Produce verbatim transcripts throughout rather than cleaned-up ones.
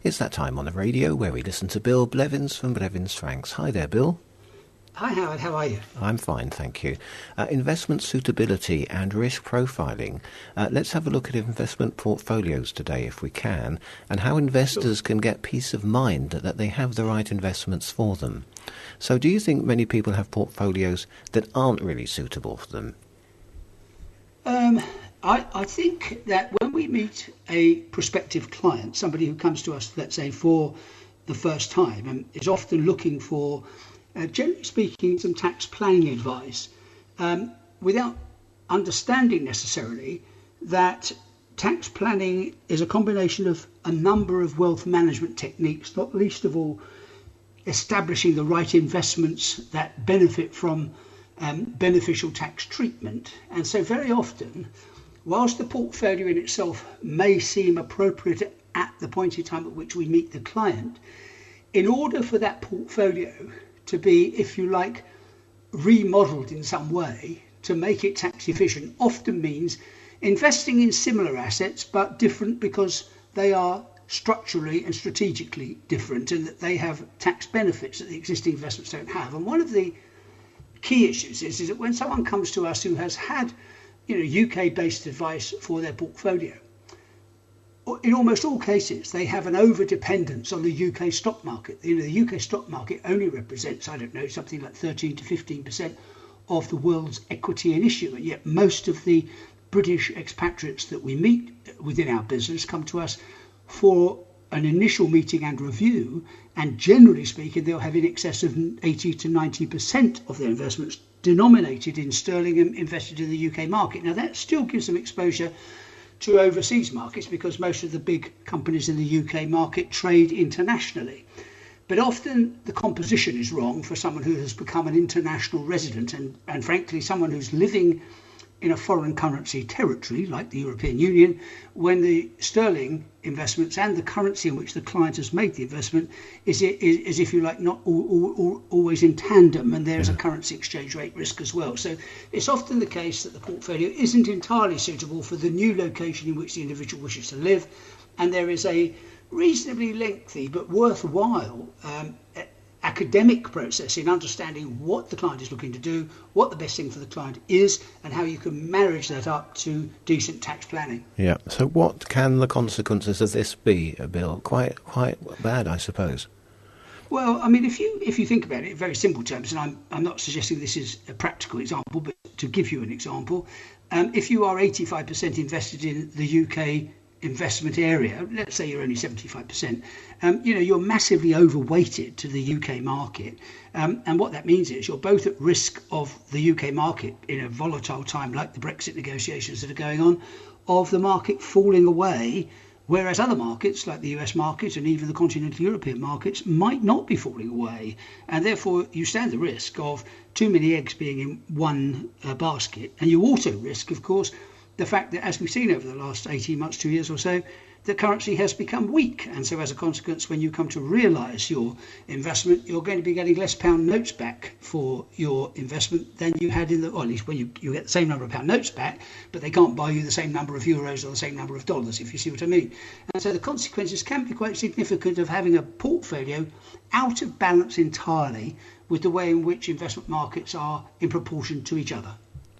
It's that time on the radio where we listen to Bill Blevins from Blevins Franks. Hi there, Bill. Hi, Howard. How are you? I'm fine, thank you. Uh, investment suitability and risk profiling. Uh, let's have a look at investment portfolios today, if we can, and how investors can get peace of mind that they have the right investments for them. So do you think many people have portfolios that aren't really suitable for them? Um, I, I think that when we meet a prospective client, somebody who comes to us, let's say, for the first time and is often looking for Uh, generally speaking, some tax planning advice, um, without understanding necessarily that tax planning is a combination of a number of wealth management techniques, not least of all establishing the right investments that benefit from um, beneficial tax treatment. And so very often, whilst the portfolio in itself may seem appropriate at the point in time at which we meet the client, in order for that portfolio to be, if you like, remodeled in some way to make it tax efficient, often means investing in similar assets but different because they are structurally and strategically different and that they have tax benefits that the existing investments don't have. And one of the key issues is, is that when someone comes to us who has had, you know, U K-based advice for their portfolio, in almost all cases, they have an over-dependence on the U K stock market. You know, the U K stock market only represents, I don't know, something like thirteen to fifteen percent of the world's equity in issue. And yet most of the British expatriates that we meet within our business come to us for an initial meeting and review. And generally speaking, they'll have in excess of eighty to ninety percent of their investments denominated in sterling and invested in the U K market. Now, that still gives them exposure to overseas markets because most of the big companies in the U K market trade internationally. But often the composition is wrong for someone who has become an international resident and, and frankly, someone who's living in a foreign currency territory like the European Union, when the sterling investments and the currency in which the client has made the investment is, is, is if you like, not all, all, all, always in tandem, and there's a currency exchange rate risk as well. So it's often the case that the portfolio isn't entirely suitable for the new location in which the individual wishes to live, and there is a reasonably lengthy but worthwhile um, academic process in understanding what the client is looking to do, what the best thing for the client is, and how you can marriage that up to decent tax planning. Yeah. So what can the consequences of this be, Bill? Quite quite bad, I suppose. Well, I mean, if you if you think about it in very simple terms, and I'm I'm not suggesting this is a practical example, but to give you an example, um, if you are eighty-five percent invested in the U K investment area, let's say you're only seventy-five percent, um, you know, you're massively overweighted to the U K market. Um, and what that means is you're both at risk of the U K market in a volatile time like the Brexit negotiations that are going on, of the market falling away, whereas other markets like the U S market and even the continental European markets might not be falling away. And therefore you stand the risk of too many eggs being in one uh, basket. And you also risk, of course, the fact that, as we've seen over the last eighteen months, two years or so, the currency has become weak. And so as a consequence, when you come to realise your investment, you're going to be getting less pound notes back for your investment than you had in the, or at least when you, you get the same number of pound notes back, but they can't buy you the same number of euros or the same number of dollars, if you see what I mean. And so the consequences can be quite significant of having a portfolio out of balance entirely with the way in which investment markets are in proportion to each other.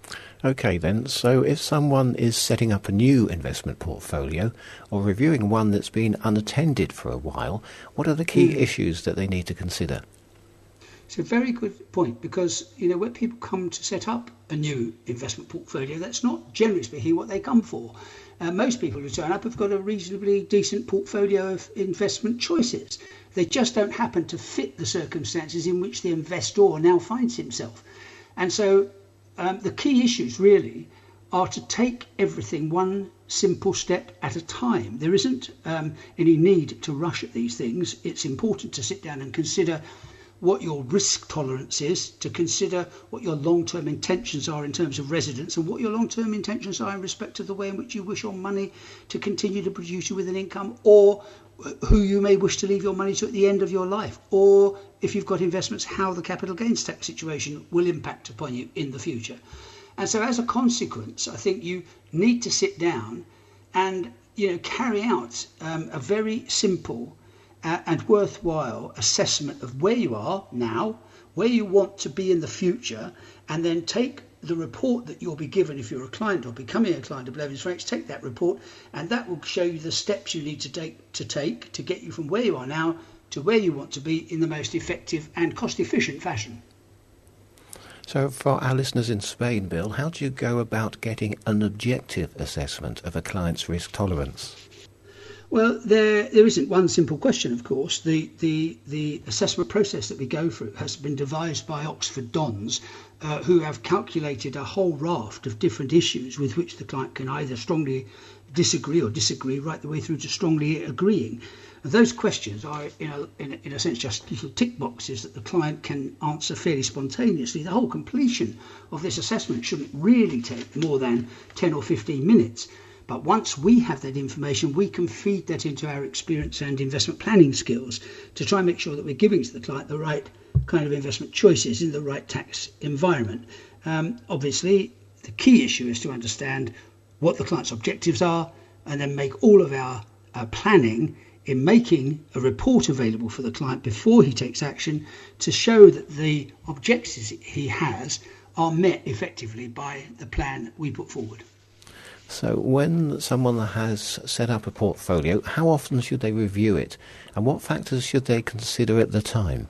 Okay then, so if someone is setting up a new investment portfolio or reviewing one that's been unattended for a while, what are the key mm. issues that they need to consider? It's a very good point, because, you know, when people come to set up a new investment portfolio, that's not generally speaking what they come for. Uh, most people who turn up have got a reasonably decent portfolio of investment choices. They just don't happen to fit the circumstances in which the investor now finds himself. And so Um, the key issues really are to take everything one simple step at a time. There isn't um, any need to rush at these things. It's important to sit down and consider what your risk tolerance is, to consider what your long-term intentions are in terms of residence, and what your long-term intentions are in respect to the way in which you wish your money to continue to produce you with an income, or who you may wish to leave your money to at the end of your life, or if you've got investments, how the capital gains tax situation will impact upon you in the future. And so as a consequence, I think you need to sit down and, you know, carry out um, a very simple uh, and worthwhile assessment of where you are now, where you want to be in the future, and then take the report that you'll be given if you're a client or becoming a client of Blevins Franks. Take that report, and that will show you the steps you need to take to take to get you from where you are now to where you want to be in the most effective and cost-efficient fashion. So for our listeners in Spain, Bill, how do you go about getting an objective assessment of a client's risk tolerance? Well, there there isn't one simple question, of course. The the the assessment process that we go through has been devised by Oxford Dons, uh, who have calculated a whole raft of different issues with which the client can either strongly disagree or disagree right the way through to strongly agreeing. And those questions are, in a, in a, in a sense, just little tick boxes that the client can answer fairly spontaneously. The whole completion of this assessment shouldn't really take more than ten or fifteen minutes. But once we have that information, we can feed that into our experience and investment planning skills to try and make sure that we're giving to the client the right kind of investment choices in the right tax environment. Um, obviously, the key issue is to understand what the client's objectives are and then make all of our uh, planning in making a report available for the client before he takes action to show that the objectives he has are met effectively by the plan we put forward. So when someone has set up a portfolio, how often should they review it, and what factors should they consider at the time?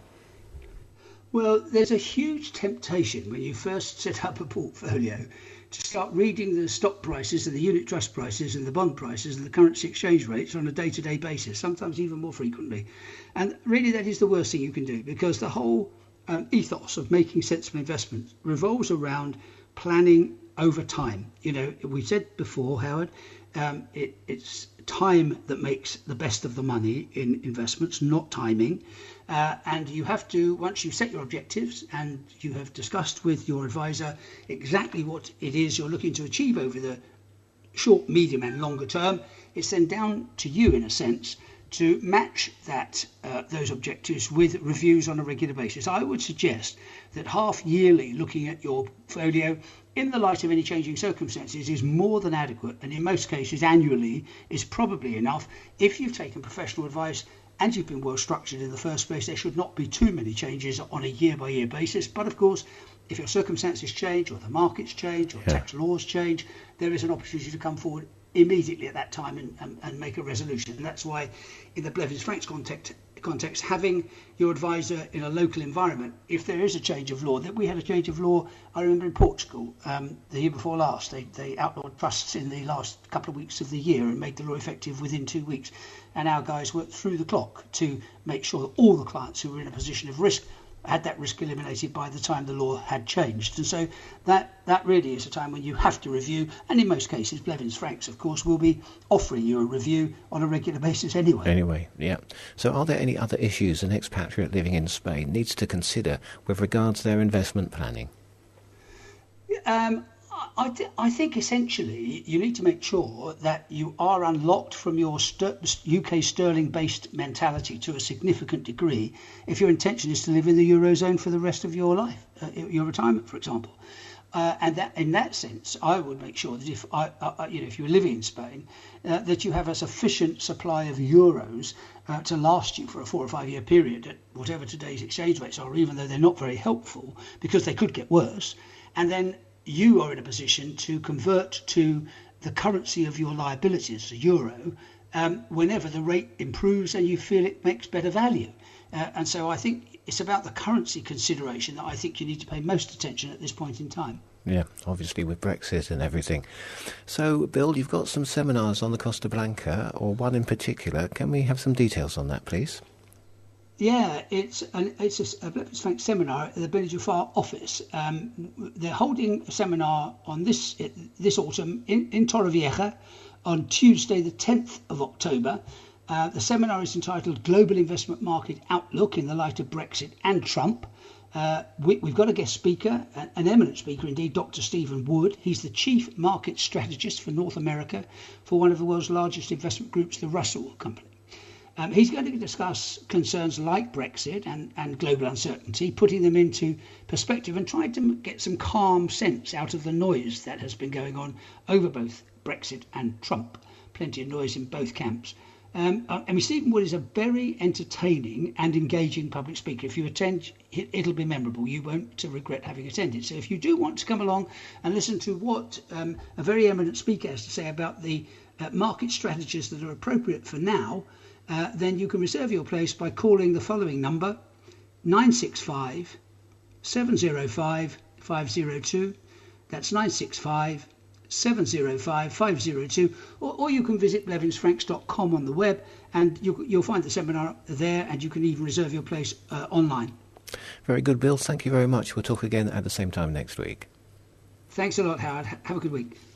Well, there's a huge temptation when you first set up a portfolio to start reading the stock prices and the unit trust prices and the bond prices and the currency exchange rates on a day-to-day basis, sometimes even more frequently. And really that is the worst thing you can do, because the whole um, ethos of making sensible investments revolves around planning over time. You know, we said before, Howard, um, it, it's time that makes the best of the money in investments, not timing. Uh, and you have to, once you set your objectives and you have discussed with your advisor exactly what it is you're looking to achieve over the short, medium and longer term, it's then down to you, in a sense, to match that uh, those objectives with reviews on a regular basis. I would suggest that half yearly looking at your portfolio in the light of any changing circumstances is more than adequate, and in most cases annually is probably enough. If you've taken professional advice and you've been well structured in the first place, there should not be too many changes on a year by year basis. But of course, if your circumstances change or the markets change or yeah. tax laws change, there is an opportunity to come forward immediately at that time and, and, and make a resolution. And that's why in the Blevins Franks context, context, having your advisor in a local environment, if there is a change of law, that we had a change of law, I remember in Portugal, um, the year before last, they, they outlawed trusts in the last couple of weeks of the year and made the law effective within two weeks. And our guys worked through the clock to make sure that all the clients who were in a position of risk had that risk eliminated by the time the law had changed. And so that that really is a time when you have to review, and in most cases Blevins Franks of course will be offering you a review on a regular basis anyway. Anyway, yeah. So are there any other issues an expatriate living in Spain needs to consider with regards to their investment planning? Um, I, th- I think essentially you need to make sure that you are unlocked from your st- U K sterling-based mentality to a significant degree if your intention is to live in the Eurozone for the rest of your life, uh, your retirement, for example. Uh, and that, in that sense, I would make sure that if I, uh, you know, if you're living in Spain, uh, that you have a sufficient supply of euros uh, to last you for a four or five year period at whatever today's exchange rates are, even though they're not very helpful because they could get worse. And then you are in a position to convert to the currency of your liabilities, the euro, um, whenever the rate improves and you feel it makes better value. Uh, and so I think it's about the currency consideration that I think you need to pay most attention at this point in time. Yeah, obviously with Brexit and everything. So, Bill, you've got some seminars on the Costa Blanca, or one in particular. Can we have some details on that, please? Yeah, it's an, it's a, a Blevins Franks seminar at the Billy Jafar office. Um, they're holding a seminar on this this autumn in, in Torrevieja on Tuesday, the tenth of October. Uh, the seminar is entitled Global Investment Market Outlook in the Light of Brexit and Trump. Uh, we, we've got a guest speaker, an, an eminent speaker indeed, Doctor Stephen Wood. He's the Chief Market Strategist for North America for one of the world's largest investment groups, the Russell Company. Um, he's going to discuss concerns like Brexit and, and global uncertainty, putting them into perspective and trying to get some calm sense out of the noise that has been going on over both Brexit and Trump. Plenty of noise in both camps. Um, I mean, Stephen Wood is a very entertaining and engaging public speaker. If you attend, it, it'll be memorable. You won't regret having attended. So if you do want to come along and listen to what um, a very eminent speaker has to say about the uh, market strategies that are appropriate for now, uh, then you can reserve your place by calling the following number, nine six five, seven zero five, five zero two. That's nine six five, seven zero five, five zero two, or, or you can visit blevins franks dot com on the web, and you, you'll find the seminar there, and you can even reserve your place uh, online. Very good, Bill. Thank you very much. We'll talk again at the same time next week. Thanks a lot, Howard. Have a good week.